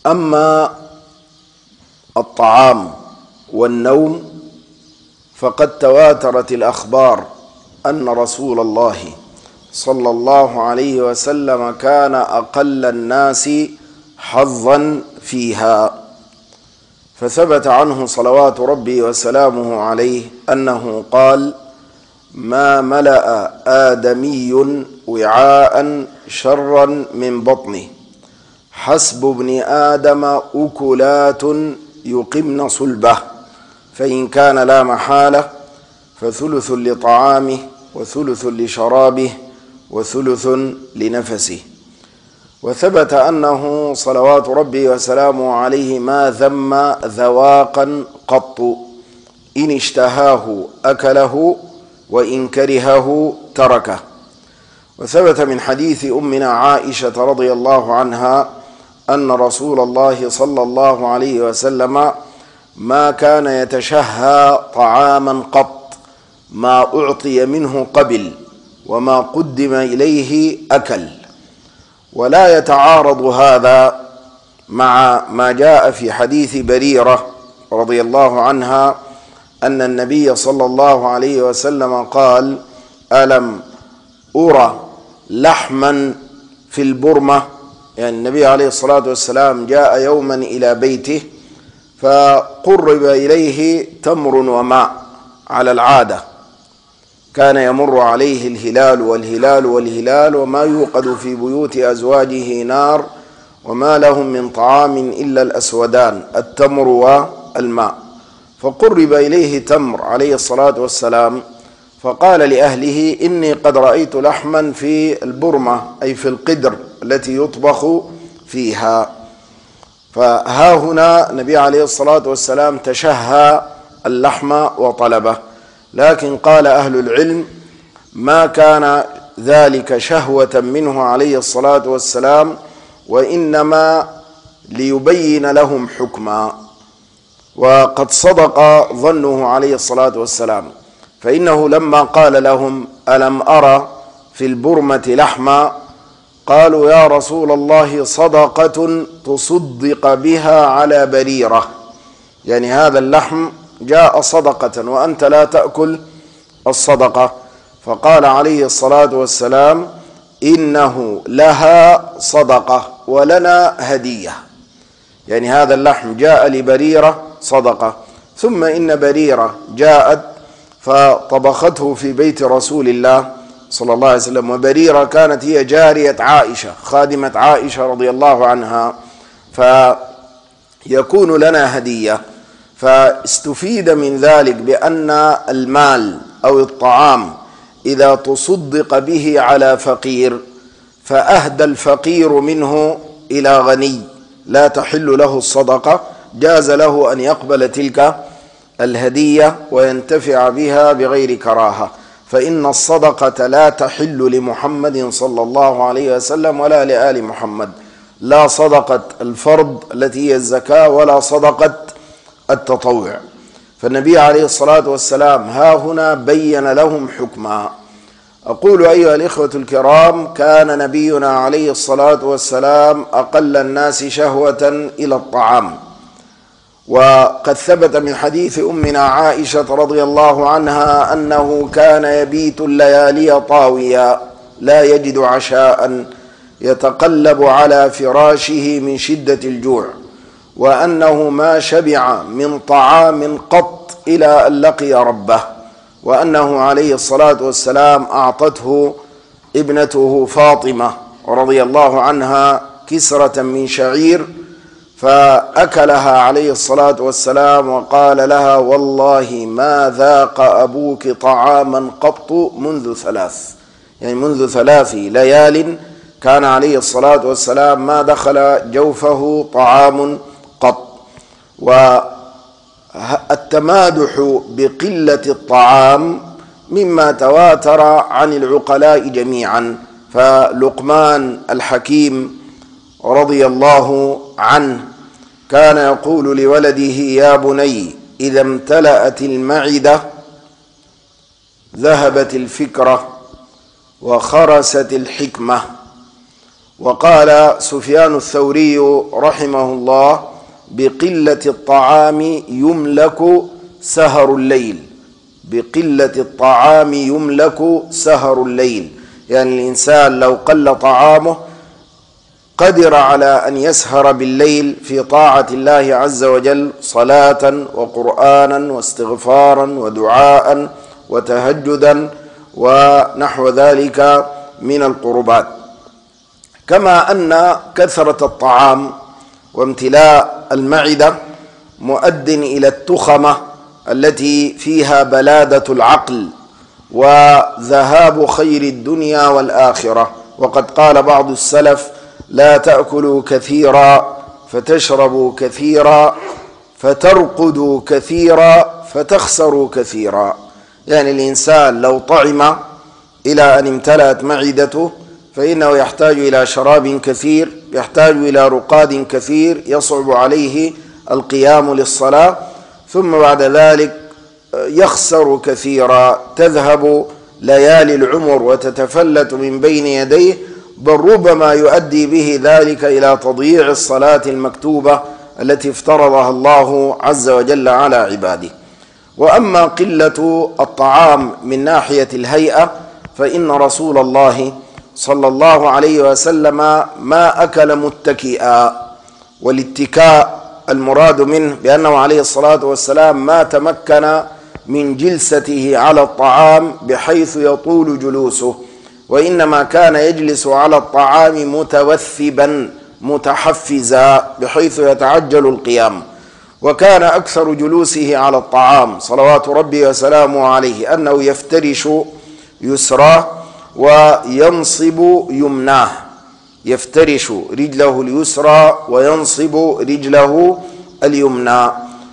أما الطعام والنوم فقد تواترت الأخبار أن رسول الله صلى الله عليه وسلم كان أقل الناس حظا فيها، فثبت عنه صلوات ربي وسلامه عليه أنه قال: ما ملأ آدمي وعاء شرا من بطنه، حسب ابن آدم أكلات يقمن صلبه، فإن كان لا محالة فثلث لطعامه وثلث لشرابه وثلث لنفسه. وثبت أنه صلوات ربي وسلامه عليه ما ذم ذواقا قط، إن اشتهاه أكله وإن كرهه تركه. وثبت من حديث أمنا عائشة رضي الله عنها أن رسول الله صلى الله عليه وسلم ما كان يتشهى طعاما قط، ما أعطي منه قبل وما قدم إليه أكل. ولا يتعارض هذا مع ما جاء في حديث بريرة رضي الله عنها أن النبي صلى الله عليه وسلم قال: ألم أرى لحما في البرمة؟ يعني النبي عليه الصلاة والسلام جاء يوما إلى بيته فقرب إليه تمر وماء على العادة، كان يمر عليه الهلال والهلال والهلال، وما يوقد في بيوت أزواجه نار، وما لهم من طعام إلا الأسودان التمر والماء. فقرب إليه تمر عليه الصلاة والسلام فقال لأهله: إني قد رأيت لحما في البرمة، أي في القدر التي يطبخ فيها. فها هنا النبي عليه الصلاة والسلام تشهى اللحم وطلبه، لكن قال أهل العلم: ما كان ذلك شهوة منه عليه الصلاة والسلام، وإنما ليبين لهم حكما. وقد صدق ظنه عليه الصلاة والسلام، فإنه لما قال لهم: ألم أرى في البرمة لحما؟ قالوا: يا رسول الله صدقة تصدق بها على بريرة، يعني هذا اللحم جاء صدقة وأنت لا تأكل الصدقة. فقال عليه الصلاة والسلام: إنه لها صدقة ولنا هدية، يعني هذا اللحم جاء لبريرة صدقة، ثم إن بريرة جاءت فطبخته في بيت رسول الله صلى الله عليه وسلم، وبريرة كانت هي جارية عائشة خادمة عائشة رضي الله عنها، فيكون لنا هدية. فاستفيد من ذلك بأن المال أو الطعام إذا تصدق به على فقير فأهدى الفقير منه إلى غني لا تحل له الصدقة، جاز له أن يقبل تلك الهدية وينتفع بها بغير كراهة، فإن الصدقة لا تحل لمحمد صلى الله عليه وسلم ولا لآل محمد، لا صدقة الفرض التي هي الزكاة ولا صدقة التطوع. فالنبي عليه الصلاة والسلام ها هنا بين لهم حكما. أقول أيها الإخوة الكرام: كان نبينا عليه الصلاة والسلام أقل الناس شهوة إلى الطعام، وقد ثبت من حديث أمنا عائشة رضي الله عنها أنه كان يبيت الليالي طاويا لا يجد عشاء، يتقلب على فراشه من شدة الجوع، وأنه ما شبع من طعام قط إلى أن لقي ربه، وأنه عليه الصلاة والسلام أعطته ابنته فاطمة رضي الله عنها كسرة من شعير فأكلها عليه الصلاة والسلام، وقال لها: والله ما ذاق أبوك طعاما قط منذ 3، يعني منذ 3 ليال كان عليه الصلاة والسلام ما دخل جوفه طعام قط. والتمادح بقلة الطعام مما تواتر عن العقلاء جميعا، فلقمان الحكيم رضي الله عنه كان يقول لولده: يا بني إذا امتلأت المعدة ذهبت الفكرة وخرست الحكمة، وقال سفيان الثوري رحمه الله: بقلة الطعام يملك سهر الليل. بقلة الطعام يملك سهر الليل، يعني الإنسان لو قل طعامه قدر على أن يسهر بالليل في طاعة الله عز وجل، صلاة وقرآنا واستغفارا ودعاء وتهجدا ونحو ذلك من القربات. كما أن كثرة الطعام وامتلاء المعدة مؤد إلى التخمة التي فيها بلادة العقل وذهاب خير الدنيا والآخرة. وقد قال بعض السلف: لا تأكلوا كثيرا فتشربوا كثيرا فترقدوا كثيرا فتخسروا كثيرا. يعني الإنسان لو طعم إلى أن امتلأت معدته فإنه يحتاج إلى شراب كثير، يحتاج إلى رقاد كثير، يصعب عليه القيام للصلاة، ثم بعد ذلك يخسر كثيرا، تذهب ليالي العمر وتتفلت من بين يديه، بل ربما يؤدي به ذلك إلى تضييع الصلاة المكتوبة التي افترضها الله عز وجل على عباده. وأما قلة الطعام من ناحية الهيئة فإن رسول الله صلى الله عليه وسلم ما أكل متكئا، والاتكاء المراد منه بأنه عليه الصلاة والسلام ما تمكن من جلسته على الطعام بحيث يطول جلوسه، وإنما كان يجلس على الطعام متوثبا متحفزا بحيث يتعجل القيام. وكان أكثر جلوسه على الطعام صلوات ربي وسلامه عليه أنه يفترش يسراه وينصب يمناه، يفترش رجله اليسرى وينصب رجله اليمنى.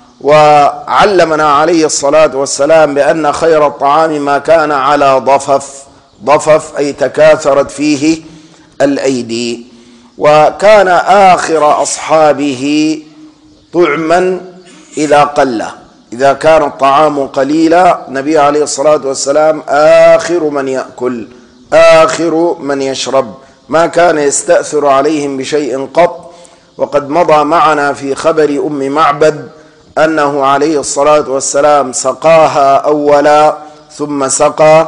وعلمنا عليه الصلاة والسلام بأن خير الطعام ما كان على ضفف أي تكاثرت فيه الأيدي. وكان آخر أصحابه طعما إذا قل، إذا كان الطعام قليلا النبي عليه الصلاة والسلام آخر من يأكل آخر من يشرب، ما كان يستأثر عليهم بشيء قط. وقد مضى معنا في خبر أم معبد أنه عليه الصلاة والسلام سقاها أولا ثم سقى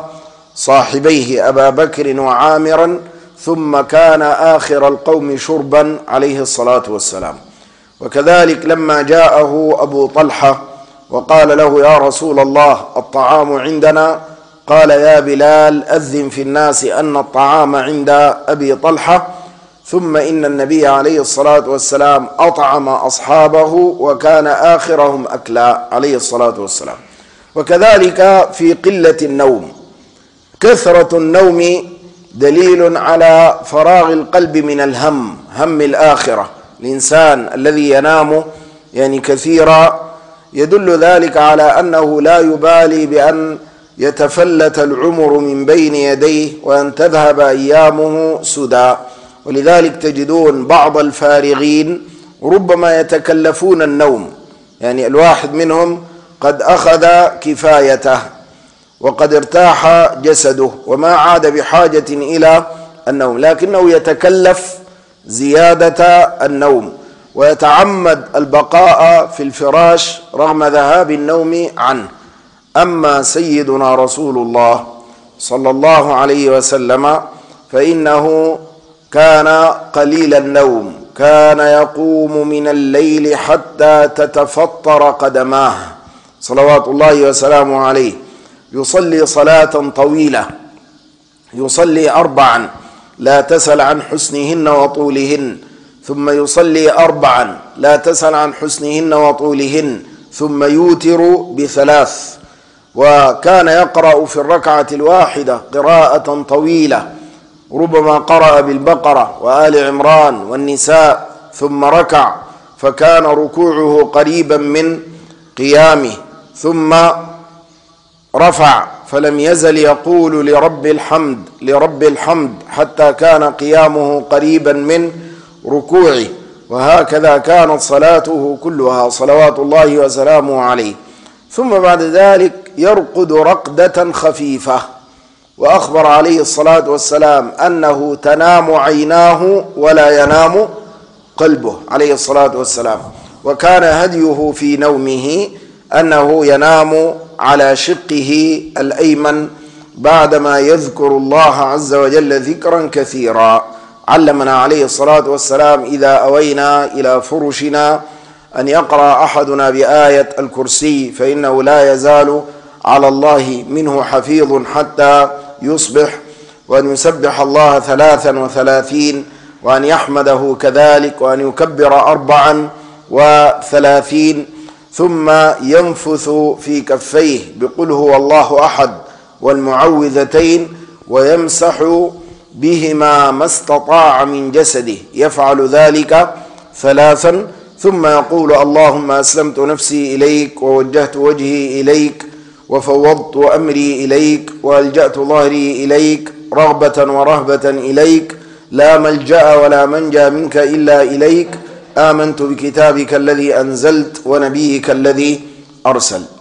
صاحبيه أبا بكر وعامرا، ثم كان آخر القوم شربا عليه الصلاة والسلام. وكذلك لما جاءه أبو طلحة وقال له: يا رسول الله الطعام عندنا، قال: يا بلال أذن في الناس أن الطعام عند أبي طلحة. ثم إن النبي عليه الصلاة والسلام أطعم أصحابه وكان آخرهم أكلا عليه الصلاة والسلام. وكذلك في قلة النوم، كثرة النوم دليل على فراغ القلب من الهم، هم الآخرة. الإنسان الذي ينام يعني كثيرا يدل ذلك على أنه لا يبالي بأن يتفلت العمر من بين يديه وأن تذهب أيامه سدى. ولذلك تجدون بعض الفارغين ربما يتكلفون النوم، يعني الواحد منهم قد أخذ كفايته وقد ارتاح جسده وما عاد بحاجة إلى النوم، لكنه يتكلف زيادة النوم ويتعمد البقاء في الفراش رغم ذهاب النوم عنه. أما سيدنا رسول الله صلى الله عليه وسلم فإنه كان قليل النوم، كان يقوم من الليل حتى تتفطر قدماه صلوات الله وسلامه عليه، يصلي صلاة طويلة، يصلي 4 لا تسل عن حسنهن وطولهن، ثم يصلي 4 لا تسل عن حسنهن وطولهن، ثم يوتر ب3. وكان يقرأ في الركعة الواحدة قراءة طويلة، ربما قرأ بالبقرة وآل عمران والنساء ثم ركع، فكان ركوعه قريبا من قيامه، ثم رفع فلم يزل يقول لرب الحمد حتى كان قيامه قريبا من ركوعه. وهكذا كانت صلاته كلها صلوات الله وسلامه عليه. ثم بعد ذلك يرقد رقدة خفيفة، وأخبر عليه الصلاة والسلام أنه تنام عيناه ولا ينام قلبه عليه الصلاة والسلام. وكان هديه في نومه أنه ينام على شقه الأيمن بعدما يذكر الله عز وجل ذكرا كثيرا. علمنا عليه الصلاة والسلام إذا أوينا إلى فرشنا أن يقرأ أحدنا بآية الكرسي، فإنه لا يزال على الله منه حفيظ حتى يصبح، وأن يسبح الله 33، وأن يحمده كذلك، وأن يكبر 34، ثم ينفث في كفيه بقل هو الله أحد والمعوذتين، ويمسح بهما ما استطاع من جسده، يفعل ذلك 3، ثم يقول اللهم أسلمت نفسي إليك ووجهت وجهي إليك وفوضت أمري إليك وألجأت ظهري إليك رغبة ورهبة إليك، لا ملجأ ولا منجى منك إلا إليك، آمنت بكتابك الذي أنزلت ونبيك الذي أرسل.